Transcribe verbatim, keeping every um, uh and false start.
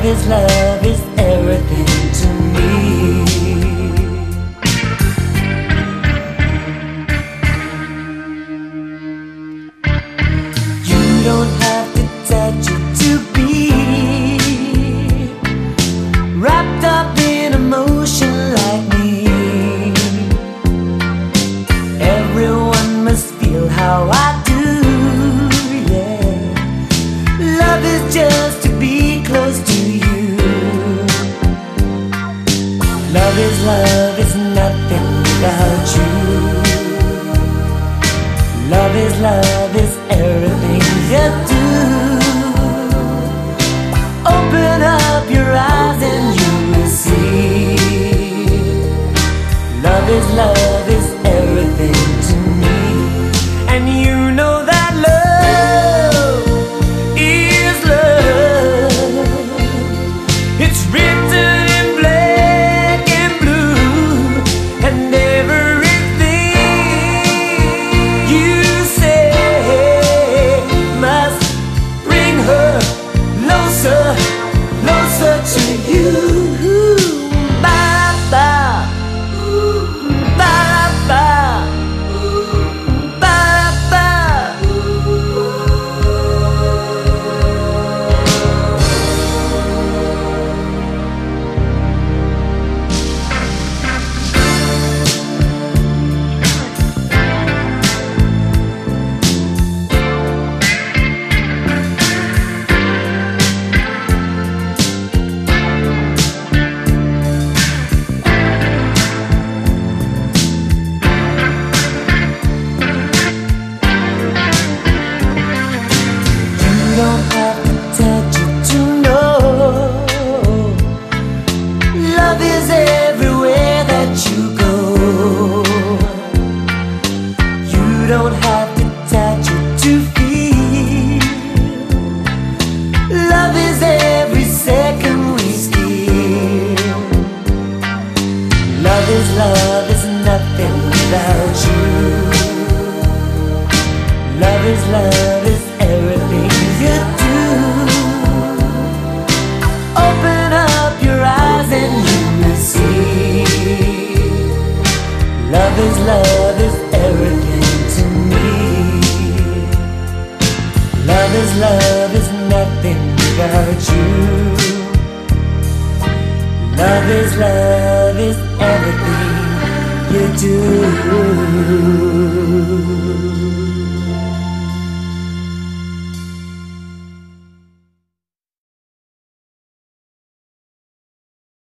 is love is everything to me. You don't have to touch it to be wrapped up in emotion like me. Everyone must feel how I do, yeah. Love is just to be close to you. Love is love is nothing without you. Love is love is everything you do. Open up your eyes and you will see. Love is love is everything to me. And you know that love is love. It's written in black and blue, and everything you say must bring her closer, closer to you. Ba-ba, ba-ba, ba-ba. You don't have to touch it to know. Love is everywhere that you go. You don't have to touch it to feel. Love is every second we steal. Love is love is nothing without you. Love is love is everything you do. Open up your eyes and you will see. Love is love is everything to me. Love is love is nothing without you. Love is love is everything you do.